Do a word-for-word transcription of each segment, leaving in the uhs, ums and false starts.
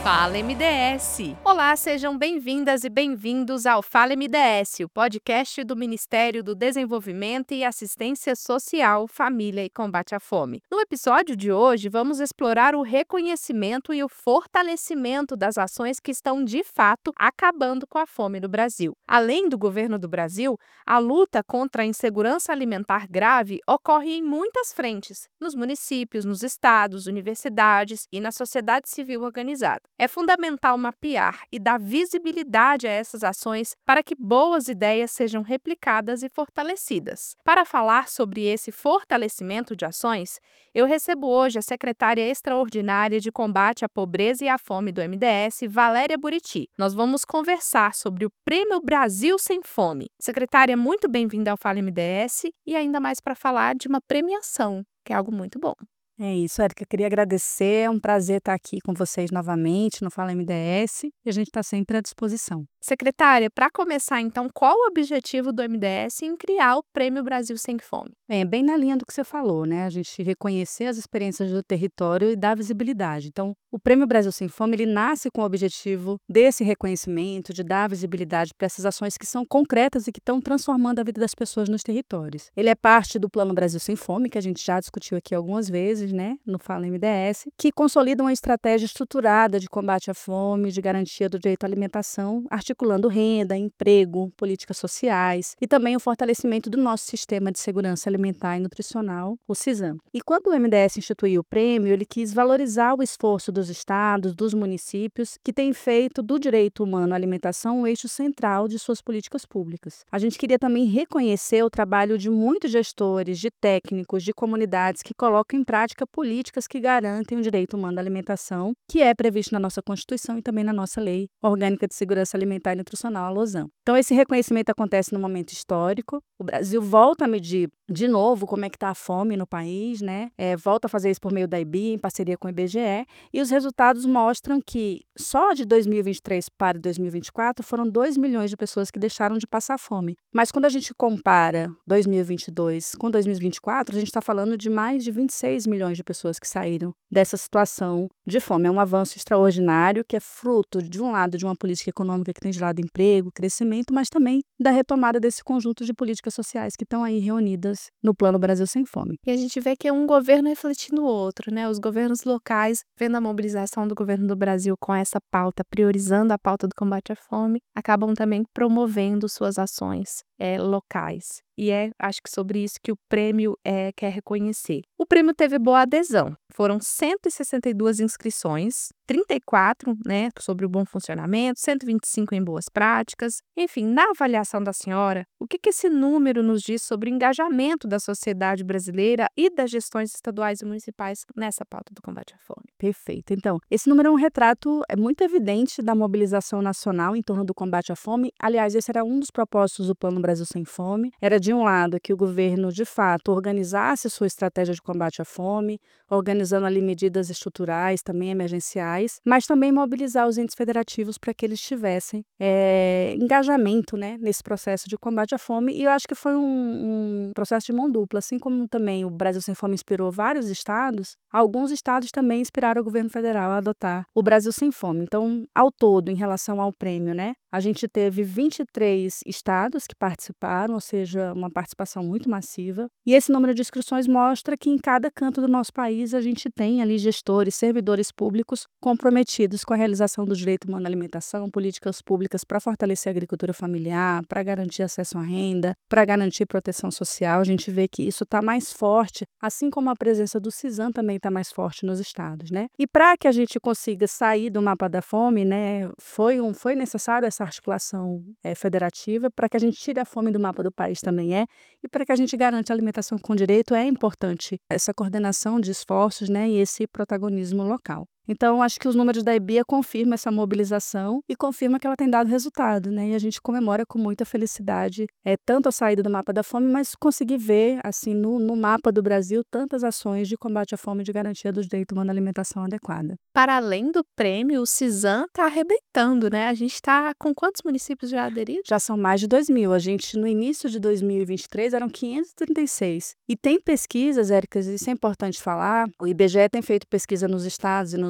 Fala M D S! Olá, sejam bem-vindas e bem-vindos ao Fala M D S, o podcast do Ministério do Desenvolvimento e Assistência Social, Família e Combate à Fome. No episódio de hoje, vamos explorar o reconhecimento e o fortalecimento das ações que estão, de fato, acabando com a fome no Brasil. Além do governo do Brasil, a luta contra a insegurança alimentar grave ocorre em muitas frentes, nos municípios, nos estados, universidades e na sociedade civil organizada. É fundamental mapear e dar visibilidade a essas ações para que boas ideias sejam replicadas e fortalecidas. Para falar sobre esse fortalecimento de ações, eu recebo hoje a secretária extraordinária de combate à pobreza e à fome do M D S, Valéria Buriti. Nós vamos conversar sobre o Prêmio Brasil Sem Fome. Secretária, muito bem-vinda ao Fala M D S e ainda mais para falar de uma premiação, que é algo muito bom. É isso, Érica, eu queria agradecer, é um prazer estar aqui com vocês novamente no Fala M D S e a gente está sempre à disposição. Secretária, para começar então, qual o objetivo do M D S em criar o Prêmio Brasil Sem Fome? Bem, é bem na linha do que você falou, né? A gente reconhecer as experiências do território e dar visibilidade. Então, o Prêmio Brasil Sem Fome, ele nasce com o objetivo desse reconhecimento, de dar visibilidade para essas ações que são concretas e que estão transformando a vida das pessoas nos territórios. Ele é parte do Plano Brasil Sem Fome, que a gente já discutiu aqui algumas vezes, né, no Fala M D S, que consolida uma estratégia estruturada de combate à fome, de garantia do direito à alimentação, articulando renda, emprego, políticas sociais e também o fortalecimento do nosso sistema de segurança alimentar e nutricional, o SISAM. E quando o M D S instituiu o prêmio, ele quis valorizar o esforço dos estados, dos municípios, que têm feito do direito humano à alimentação um eixo central de suas políticas públicas. A gente queria também reconhecer o trabalho de muitos gestores, de técnicos, de comunidades que colocam em prática políticas que garantem o direito humano à alimentação, que é previsto na nossa Constituição e também na nossa Lei Orgânica de Segurança Alimentar e Nutricional, a LOSAN. Então, esse reconhecimento acontece num momento histórico. O Brasil volta a medir de novo como é que está a fome no país, né? É, volta a fazer isso por meio da I B I, em parceria com o I B G E, e os resultados mostram que só de dois mil e vinte e três para dois mil e vinte e quatro foram dois milhões de pessoas que deixaram de passar fome. Mas quando a gente compara dois mil e vinte e dois com dois mil e vinte e quatro, a gente está falando de mais de vinte e seis milhões de pessoas que saíram dessa situação de fome. É um avanço extraordinário que é fruto, de um lado, de uma política econômica que tem gerado emprego, crescimento, mas também da retomada desse conjunto de políticas sociais que estão aí reunidas no Plano Brasil Sem Fome. E a gente vê que é um governo refletindo o outro, né? Os governos locais, vendo a mobilização do governo do Brasil com essa pauta, priorizando a pauta do combate à fome, acabam também promovendo suas ações é, locais. E é, acho que sobre isso que o prêmio é, quer reconhecer. O prêmio teve boa adesão. Foram cento e sessenta e duas inscrições, trinta e quatro, né, sobre o bom funcionamento, cento e vinte e cinco em boas práticas. Enfim, na avaliação da senhora, o que, que esse número nos diz sobre o engajamento da sociedade brasileira e das gestões estaduais e municipais nessa pauta do combate à fome? Perfeito. Então, esse número é um retrato é muito evidente da mobilização nacional em torno do combate à fome. Aliás, esse era um dos propósitos do Plano Brasil Sem Fome. Era, de um lado, que o governo, de fato, organizasse sua estratégia de combate à fome, organizando ali medidas estruturais, também emergenciais, mas também mobilizar os entes federativos para que eles tivessem é, engajamento, né, nesse processo de combate à fome. E eu acho que foi um, um processo de mão dupla. Assim como também o Brasil Sem Fome inspirou vários estados, alguns estados também inspiraram o governo federal a adotar o Brasil Sem Fome. Então, ao todo, em relação ao prêmio, né, a gente teve vinte e três estados que participaram, ou seja, uma participação muito massiva. E esse número de inscrições mostra que em cada canto do nosso país a gente tem ali gestores, servidores públicos comprometidos com a realização do direito humano à alimentação, políticas públicas para fortalecer a agricultura familiar, para garantir acesso à renda, para garantir proteção social. A gente vê que isso está mais forte, assim como a presença do SISAM também está mais forte nos estados, né? E para que a gente consiga sair do mapa da fome, né, foi, um, foi necessário essa articulação é, federativa para que a gente tire a fome do mapa do país também é, e para que a gente garante a alimentação com direito é importante essa coordenação de esforços, né, e esse protagonismo local. Então, acho que os números da I B I A confirmam essa mobilização e confirmam que ela tem dado resultado, né? E a gente comemora com muita felicidade é, tanto a saída do mapa da fome, mas conseguir ver, assim, no, no mapa do Brasil, tantas ações de combate à fome e de garantia dos direitos humanos à alimentação adequada. Para além do prêmio, o SISAM está arrebentando, né? A gente está com quantos municípios já aderidos? Já são mais de dois mil. A gente, no início de dois mil e vinte e três, eram quinhentos e trinta e seis. E tem pesquisas, Érica, isso é importante falar, o I B G E tem feito pesquisa nos estados e nos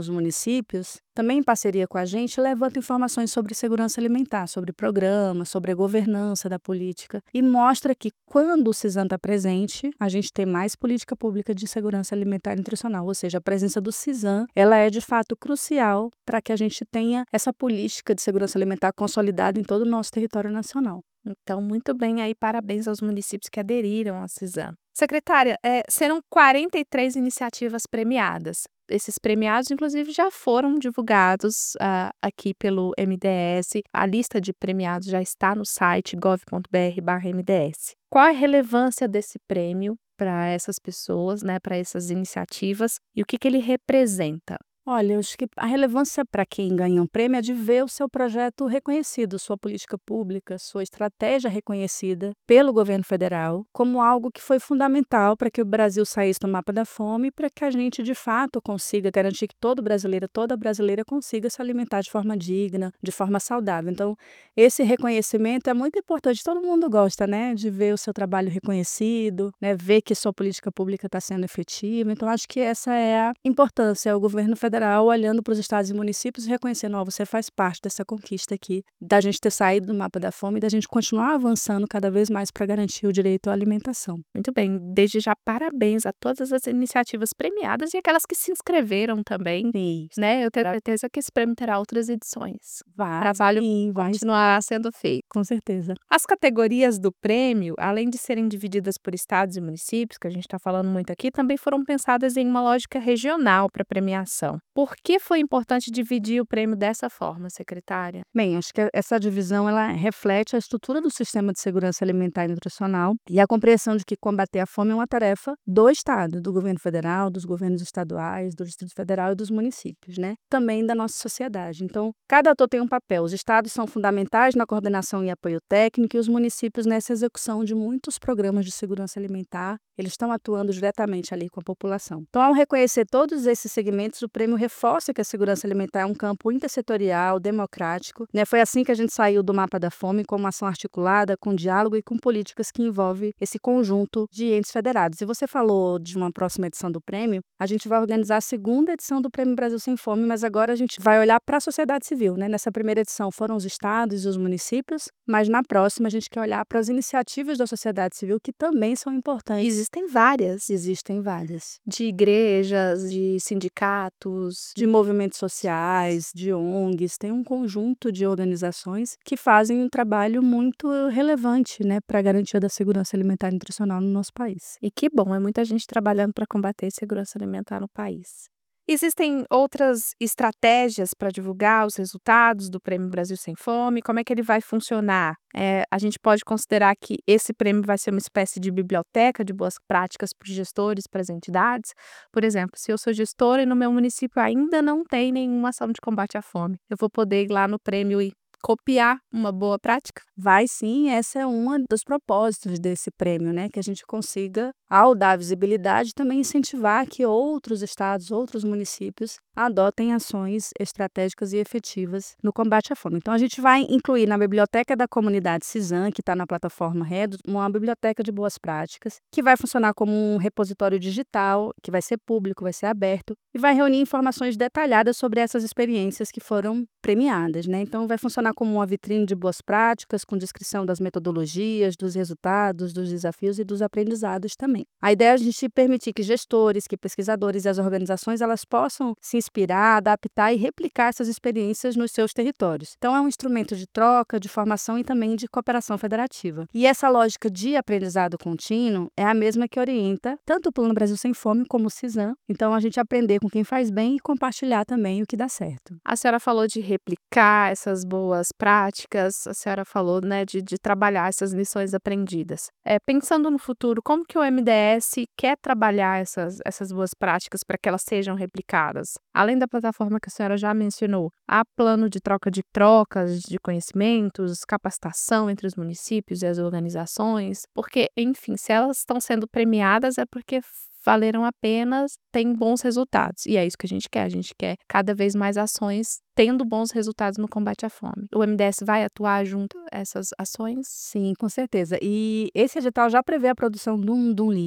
nos municípios, também em parceria com a gente, levanta informações sobre segurança alimentar, sobre programas, sobre a governança da política e mostra que quando o CISAM está presente, a gente tem mais política pública de segurança alimentar e nutricional, ou seja, a presença do CISAM, ela é de fato crucial para que a gente tenha essa política de segurança alimentar consolidada em todo o nosso território nacional. Então, muito bem aí, parabéns aos municípios que aderiram ao CISAM. Secretária, é, serão quarenta e três iniciativas premiadas. Esses premiados, inclusive, já foram divulgados uh, aqui pelo M D S. A lista de premiados já está no site gov ponto br barra M D S. Qual a relevância desse prêmio para essas pessoas, né, para essas iniciativas, e o que, que ele representa? Olha, eu acho que a relevância para quem ganha um prêmio é de ver o seu projeto reconhecido, sua política pública, sua estratégia reconhecida pelo governo federal como algo que foi fundamental para que o Brasil saísse do mapa da fome e para que a gente, de fato, consiga garantir que todo brasileiro, toda brasileira consiga se alimentar de forma digna, de forma saudável. Então, esse reconhecimento é muito importante. Todo mundo gosta, né, de ver o seu trabalho reconhecido, né, ver que sua política pública está sendo efetiva. Então, acho que essa é a importância, é o governo federal olhando para os estados e municípios e reconhecendo, ó, você faz parte dessa conquista aqui, da gente ter saído do mapa da fome e da gente continuar avançando cada vez mais para garantir o direito à alimentação. Muito bem, desde já parabéns a todas as iniciativas premiadas e aquelas que se inscreveram também, Isso. né? Eu tenho certeza que esse prêmio terá outras edições. Vai, Trabalho sim, vai, continuar sendo feito. com certeza. As categorias do prêmio, além de serem divididas por estados e municípios, que a gente está falando muito aqui, também foram pensadas em uma lógica regional para premiação. Por que foi importante dividir o prêmio dessa forma, secretária? Bem, acho que essa divisão ela reflete a estrutura do sistema de segurança alimentar e nutricional e a compreensão de que combater a fome é uma tarefa do Estado, do governo federal, dos governos estaduais, do Distrito Federal e dos municípios, né? Também da nossa sociedade. Então, cada ator tem um papel. Os estados são fundamentais na coordenação e apoio técnico e os municípios nessa execução de muitos programas de segurança alimentar. Eles estão atuando diretamente ali com a população. Então, ao reconhecer todos esses segmentos, o prêmio reforça que a segurança alimentar é um campo intersetorial, democrático, né? Foi assim que a gente saiu do mapa da fome com uma ação articulada, com diálogo e com políticas que envolvem esse conjunto de entes federados. E você falou de uma próxima edição do prêmio, a gente vai organizar a segunda edição do Prêmio Brasil Sem Fome, mas agora a gente vai olhar para a sociedade civil, né? Nessa primeira edição foram os estados e os municípios, mas na próxima a gente quer olhar para as iniciativas da sociedade civil que também são importantes. Existem várias. Existem várias. De igrejas, de sindicatos, de movimentos sociais, de O N Gs, tem um conjunto de organizações que fazem um trabalho muito relevante, né, para a garantia da segurança alimentar e nutricional no nosso país. E que bom, é muita gente trabalhando para combater a segurança alimentar no país. Existem outras estratégias para divulgar os resultados do Prêmio Brasil Sem Fome? Como é que ele vai funcionar? É, a gente pode considerar que esse prêmio vai ser uma espécie de biblioteca de boas práticas para os gestores, para as entidades? Por exemplo, se eu sou gestora e no meu município ainda não tem nenhuma ação de combate à fome, eu vou poder ir lá no prêmio e copiar uma boa prática? Vai sim, essa é uma dos propósitos desse prêmio, né? Que a gente consiga, ao dar visibilidade, também incentivar que outros estados, outros municípios adotem ações estratégicas e efetivas no combate à fome. Então, a gente vai incluir na Biblioteca da Comunidade CISAM, que está na plataforma Redo, uma biblioteca de boas práticas, que vai funcionar como um repositório digital, que vai ser público, vai ser aberto, e vai reunir informações detalhadas sobre essas experiências que foram premiadas, né? Então, vai funcionar como uma vitrine de boas práticas, com descrição das metodologias, dos resultados, dos desafios e dos aprendizados também. A ideia é a gente permitir que gestores, que pesquisadores e as organizações elas possam se inspirar, adaptar e replicar essas experiências nos seus territórios. Então, é um instrumento de troca, de formação e também de cooperação federativa. E essa lógica de aprendizado contínuo é a mesma que orienta tanto o Plano Brasil Sem Fome como o CISAM. Então, a gente aprender com quem faz bem e compartilhar também o que dá certo. A senhora falou de replicar essas boas práticas, a senhora falou, né, de, de trabalhar essas lições aprendidas. É, pensando no futuro, como que o M D S quer trabalhar essas, essas boas práticas para que elas sejam replicadas? Além da plataforma que a senhora já mencionou, há plano de troca de trocas de conhecimentos, capacitação entre os municípios e as organizações? Porque, enfim, se elas estão sendo premiadas é porque valeram a pena, têm bons resultados. E é isso que a gente quer. A gente quer cada vez mais ações tendo bons resultados no combate à fome. O M D S vai atuar junto a essas ações? Sim, com certeza. E esse edital já prevê a produção de um, de um livro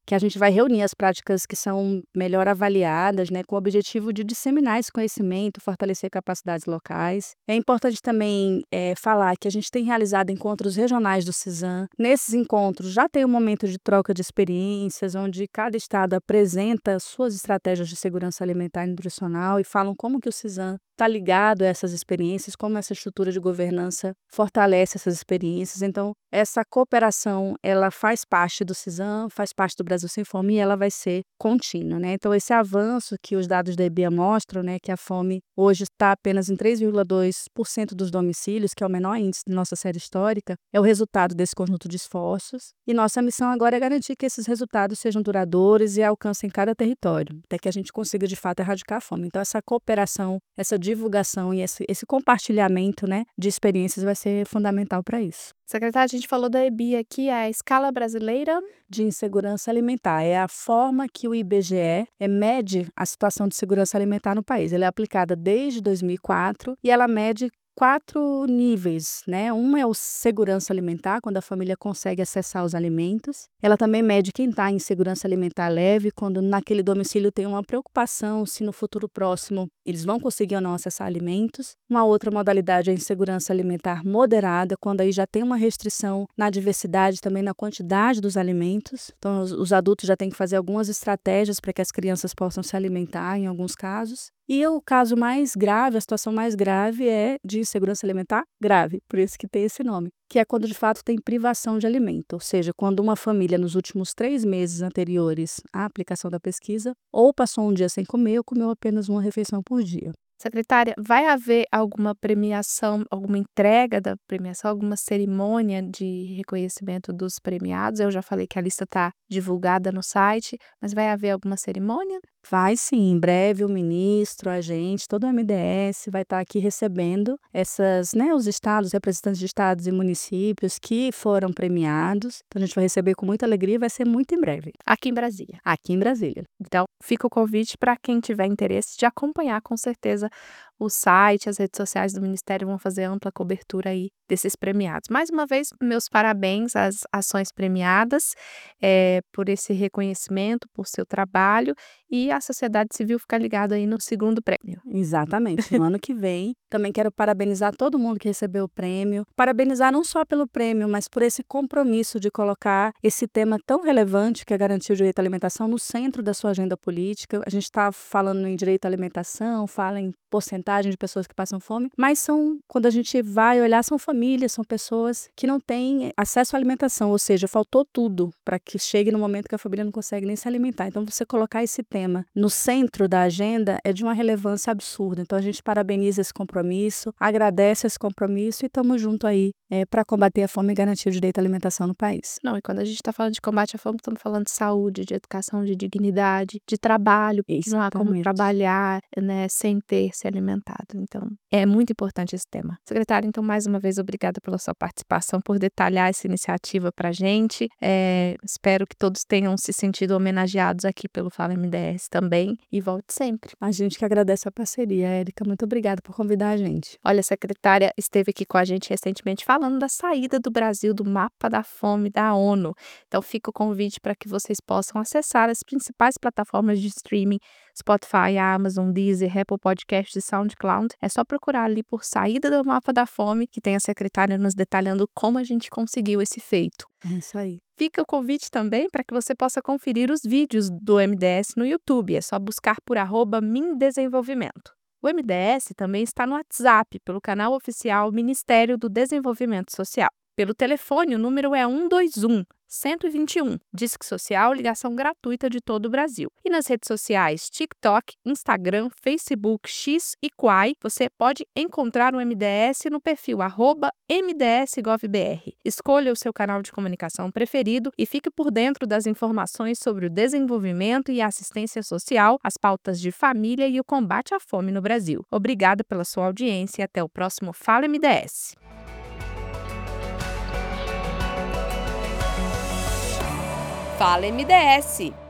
que a gente vai reunir as práticas que são melhor avaliadas, né, com o objetivo de disseminar esse conhecimento, fortalecer capacidades locais. É importante também é, falar que a gente tem realizado encontros regionais do CISAM. Nesses encontros já tem um momento de troca de experiências, onde cada estado apresenta suas estratégias de segurança alimentar e nutricional e falam como que o CISAM está ligado a essas experiências, como essa estrutura de governança fortalece essas experiências. Então, essa cooperação, ela faz parte do CISAM, faz parte do Brasil Sem Fome e ela vai ser contínua, né? Então, esse avanço que os dados da EBIA mostram, né, que a fome hoje está apenas em três vírgula dois por cento dos domicílios, que é o menor índice da nossa série histórica, é o resultado desse conjunto de esforços. E nossa missão agora é garantir que esses resultados sejam duradouros e alcancem cada território, até que a gente consiga, de fato, erradicar a fome. Então, essa cooperação, essa divulgação e esse, esse compartilhamento, né, de experiências vai ser fundamental para isso. Secretária, a gente falou da EBIA aqui, a escala brasileira de insegurança alimentar. É a forma que o I B G E é, mede a situação de segurança alimentar no país. Ela é aplicada desde dois mil e quatro e ela mede quatro níveis, né? Um é o segurança alimentar, quando a família consegue acessar os alimentos. Ela também mede quem está em segurança alimentar leve, quando naquele domicílio tem uma preocupação se no futuro próximo eles vão conseguir ou não acessar alimentos. Uma outra modalidade é a insegurança alimentar moderada, quando aí já tem uma restrição na diversidade, também na quantidade dos alimentos. Então, os, os adultos já têm que fazer algumas estratégias para que as crianças possam se alimentar, em alguns casos. E o caso mais grave, a situação mais grave é de insegurança alimentar grave, por isso que tem esse nome, que é quando de fato tem privação de alimento, ou seja, quando uma família nos últimos três meses anteriores à aplicação da pesquisa ou passou um dia sem comer ou comeu apenas uma refeição por dia. Secretária, vai haver alguma premiação, alguma entrega da premiação, alguma cerimônia de reconhecimento dos premiados? Eu já falei que a lista está divulgada no site, mas vai haver alguma cerimônia? Vai sim, em breve o ministro, a gente, todo o M D S vai estar aqui recebendo essas, né, os estados, representantes de estados e municípios que foram premiados. Então a gente vai receber com muita alegria e vai ser muito em breve. Aqui em Brasília. Aqui em Brasília. Então fica o convite para quem tiver interesse de acompanhar, com certeza, o site, as redes sociais do Ministério vão fazer ampla cobertura aí desses premiados. Mais uma vez, meus parabéns às ações premiadas, é, por esse reconhecimento, por seu trabalho, e a sociedade civil ficar ligada aí no segundo prêmio. Exatamente. No ano que vem, também quero parabenizar todo mundo que recebeu o prêmio. Parabenizar não só pelo prêmio, mas por esse compromisso de colocar esse tema tão relevante, que é garantir o direito à alimentação, no centro da sua agenda política. A gente está falando em direito à alimentação, fala em porcentagem de pessoas que passam fome, mas são, quando a gente vai olhar, são famílias, são pessoas que não têm acesso à alimentação, ou seja, faltou tudo para que chegue no momento que a família não consegue nem se alimentar. Então, você colocar esse tema no centro da agenda é de uma relevância absurda. Então, a gente parabeniza esse compromisso, agradece esse compromisso e estamos junto aí é, para combater a fome e garantir o direito à alimentação no país. Não, e quando a gente está falando de combate à fome, estamos falando de saúde, de educação, de dignidade, de trabalho, não há como trabalhar, né, sem ter se alimentado. Então, é muito importante esse tema. Secretária, então, mais uma vez, obrigada pela sua participação, por detalhar essa iniciativa para a gente. É, espero que todos tenham se sentido homenageados aqui pelo Fala M D S também, e volte sempre. A gente que agradece a parceria, Érica. Muito obrigada por convidar a gente. Olha, a secretária esteve aqui com a gente recentemente falando da saída do Brasil do mapa da fome da ONU. Então, fica o convite para que vocês possam acessar as principais plataformas de streaming, Spotify, Amazon, Deezer, Apple Podcasts e SoundCloud. É só procurar ali por Saída do Mapa da Fome, que tem a secretária nos detalhando como a gente conseguiu esse feito. É isso aí. Fica o convite também para que você possa conferir os vídeos do M D S no YouTube. É só buscar por arroba Mindesenvolvimento. O M D S também está no WhatsApp, pelo canal oficial Ministério do Desenvolvimento Social. Pelo telefone, o número é um dois um, um dois um. Disque Social, ligação gratuita de todo o Brasil. E nas redes sociais TikTok, Instagram, Facebook, X e Quai, você pode encontrar o M D S no perfil arroba M D S Gov B R. Escolha o seu canal de comunicação preferido e fique por dentro das informações sobre o desenvolvimento e a assistência social, as pautas de família e o combate à fome no Brasil. Obrigada pela sua audiência e até o próximo Fala M D S. Fala M D S!